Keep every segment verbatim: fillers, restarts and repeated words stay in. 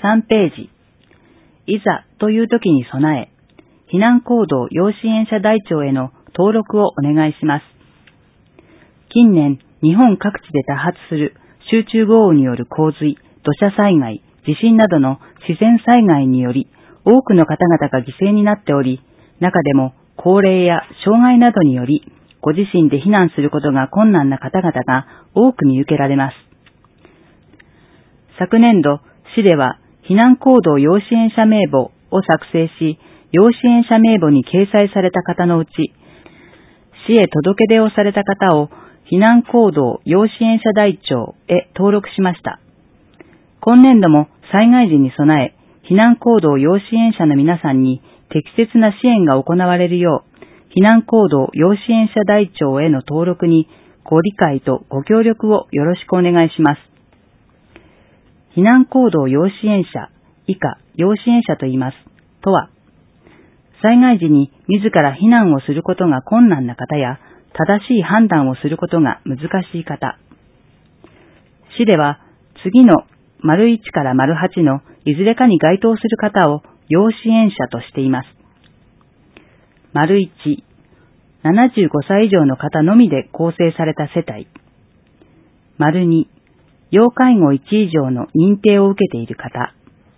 さんページ。いざという時に備え、避難行動要支援者台帳への登録をお願いします。近年、日本各地で多発する集中豪雨による洪水、土砂災害、地震などの自然災害により、多くの方々が犠牲になっており、中でも高齢や障害などにより、ご自身で避難することが困難な方々が多く見受けられます。昨年度、市では避難行動要支援者名簿を作成し、要支援者名簿に掲載された方のうち、市へ届け出をされた方を避難行動要支援者台帳へ登録しました。今年度も災害時に備え、避難行動要支援者の皆さんに適切な支援が行われるよう、避難行動要支援者台帳への登録にご理解とご協力をよろしくお願いします。避難行動要支援者、以下要支援者と言います。とは、災害時に自ら避難をすることが困難な方や、正しい判断をすることが難しい方。市では、次の丸いちから丸はちのいずれかに該当する方を要支援者としています。丸いち、ななじゅうごさい以上の方のみで構成された世帯。丸に、要介護いち以上の認定を受けている方。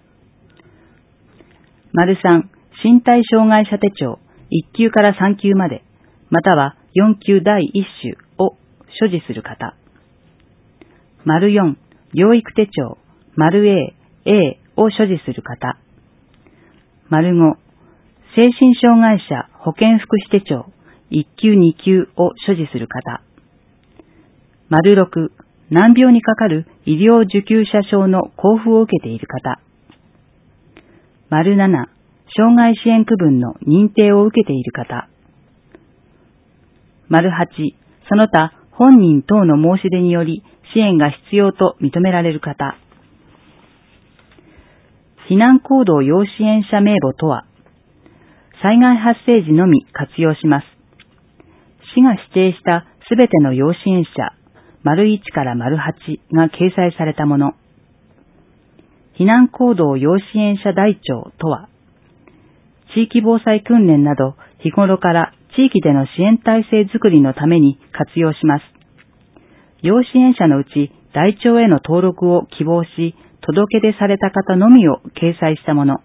丸さん、身体障害者手帳いっ級からさん級まで、またはよん級だいいっ種を所持する方。丸よん、養育手帳丸 A、A を所持する方。丸ご、精神障害者保健福祉手帳いっ級に級を所持する方。丸ろく、難病にかかる医療受給者証の交付を受けている方。丸なな、障害支援区分の認定を受けている方。丸はち、その他本人等の申し出により支援が必要と認められる方。避難行動要支援者名簿とは、災害発生時のみ活用します。市が指定したすべての要支援者、丸いちから丸はちが掲載されたもの。避難行動要支援者台帳とは、地域防災訓練など日頃から地域での支援体制づくりのために活用します。要支援者のうち台帳への登録を希望し、届け出された方のみを掲載したもの。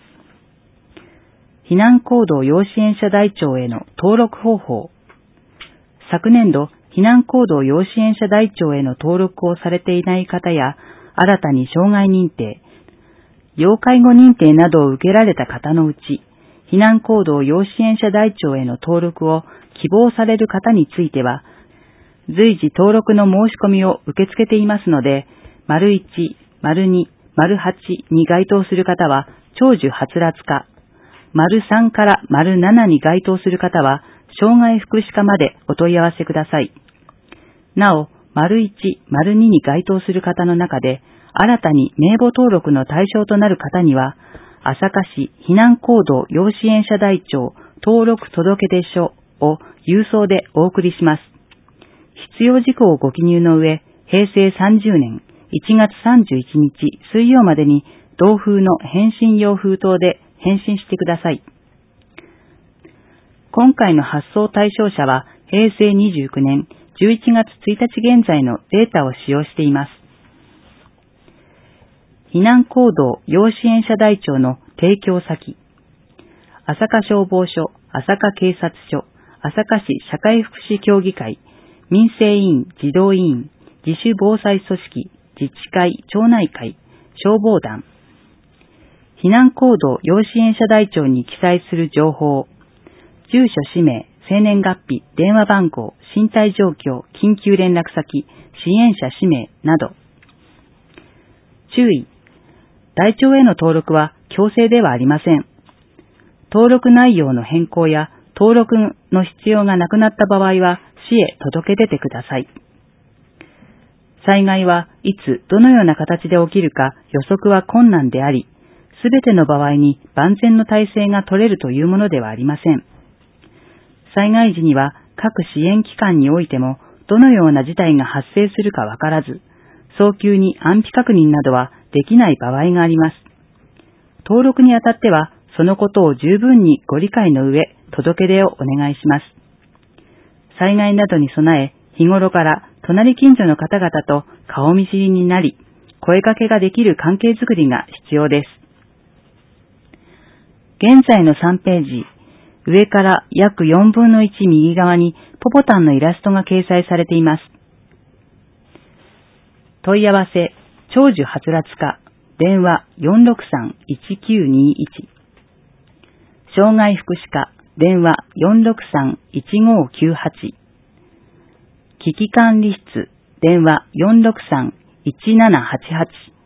避難行動要支援者台帳への登録方法。昨年度、避難行動要支援者台帳への登録をされていない方や、新たに障害認定、要介護認定などを受けられた方のうち、避難行動要支援者台帳への登録を希望される方については、随時登録の申し込みを受け付けていますので、丸いち、丸に、丸はちに該当する方は長寿はつらつ課、丸さんから丸ななに該当する方は障害福祉課までお問い合わせください。なお、丸いち、丸にに該当する方の中で、新たに名簿登録の対象となる方には、朝霞市避難行動要支援者台帳登録届出書を郵送でお送りします。必要事項をご記入の上、へいせいさんじゅうねんいちがつさんじゅういちにち水曜までに同封の返信用封筒で返信してください。今回の発送対象者はへいせいにじゅうきゅうねんじゅういちがつついたち現在のデータを使用しています。避難行動要支援者台帳の提供先。朝霞消防署、朝霞警察署、朝霞市社会福祉協議会、民生委員、児童委員、自主防災組織、自治会、町内会、消防団。避難行動要支援者台帳に記載する情報、住所、氏名、生年月日、電話番号、身体状況、緊急連絡先、支援者氏名など。注意。台帳への登録は強制ではありません。登録内容の変更や登録の必要がなくなった場合は市へ届け出てください。災害はいつどのような形で起きるか予測は困難であり、すべての場合に万全の体制が取れるというものではありません。災害時には各支援機関においてもどのような事態が発生するかわからず、早急に安否確認などはできない場合があります。 登録にあたっては、そのことを十分にご理解の上、届け出をお願いします。災害などに備え、日頃から隣近所の方々と顔見知りになり、声かけができる関係づくりが必要です。現在のさんページ、上から約よんぶんのいち右側にポポタンのイラストが掲載されています。問い合わせ、長寿はつらつ課、電話 よんろくさんいちきゅうにいち。障害福祉課、電話 よんろくさんいちごきゅうはち。危機管理室、電話 よんろくさんいちななはちはち。